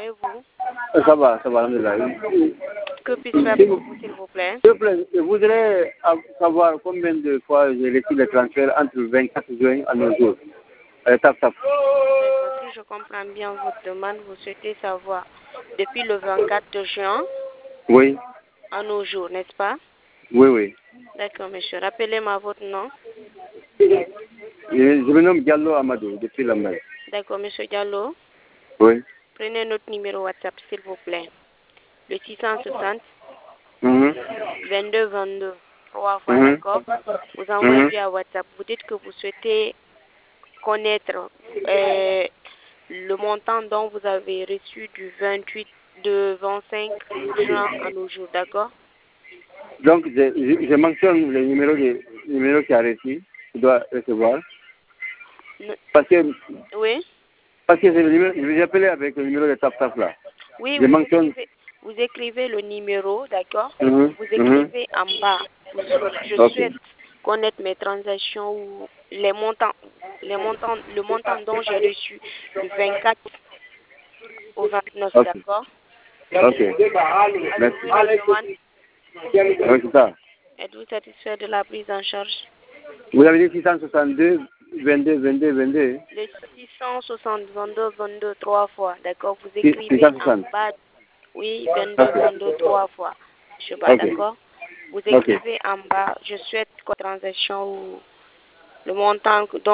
et vous? Ça va, alhamdoulilah. Que puis-je faire pour vous, s'il vous plaît? S'il vous plaît, je voudrais savoir combien de fois j'ai reçu le transfert entre le 24 juin à nos jours. Tap. D'accord, si je comprends bien votre demande, vous souhaitez savoir depuis le 24 juin Oui, à nos jours, n'est-ce pas? oui. D'accord, monsieur. Rappelez-moi votre nom. Je me nomme Diallo Amadou, depuis la mer. D'accord, monsieur Diallo. Oui. Prenez notre numéro WhatsApp, s'il vous plaît. Le 660 22 22. 3 fois, d'accord? Vous envoyez via WhatsApp. Vous dites que vous souhaitez connaître le montant dont vous avez reçu du 25 juin à nos jours, d'accord? Donc, je mentionne le numéro qui a reçu, qui doit recevoir. Parce que Oui? c'est le numéro, je vais appeler avec le numéro de Tap là. Oui, Je mentionne. vous écrivez le numéro, d'accord? Vous Vous écrivez en bas. Je souhaite connaître mes transactions ou le montant dont j'ai reçu du 24 au 29, d'accord? Ok. Merci. Oui, c'est ça. Êtes-vous satisfait de la prise en charge? Vous avez dit 662, 22. Le 660, 22, 3 fois, d'accord? Vous écrivez en bas, oui, 22, 3 fois. Je sais pas, d'accord? Vous écrivez en bas, je souhaite transaction ou le montant dont